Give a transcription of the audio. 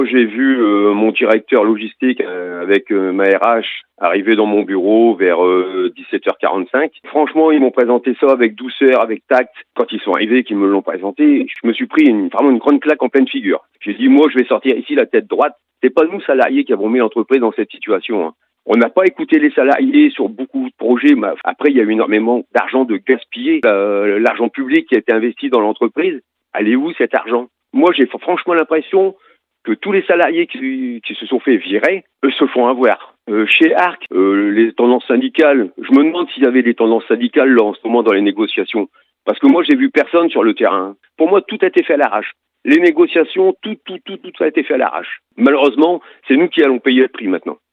J'ai vu mon directeur logistique avec ma RH arriver dans mon bureau vers 17h45. Franchement, ils m'ont présenté ça avec douceur, avec tact. Quand ils sont arrivés, qu'ils me l'ont présenté, je me suis pris vraiment une grande claque en pleine figure. J'ai dit, moi, je vais sortir ici la tête droite. C'est pas nous, salariés, qui avons mis l'entreprise dans cette situation, hein. On n'a pas écouté les salariés sur beaucoup de projets. Mais après, il y a eu énormément d'argent de gaspillé. L'argent public qui a été investi dans l'entreprise, allez où cet argent? Moi, j'ai franchement l'impression que tous les salariés qui se sont fait virer, eux, se font avoir. Chez Arc, les tendances syndicales, je me demande s'il y avait des tendances syndicales là, en ce moment dans les négociations. Parce que moi, j'ai vu personne sur le terrain. Pour moi, tout a été fait à l'arrache. Les négociations, tout a été fait à l'arrache. Malheureusement, c'est nous qui allons payer le prix maintenant.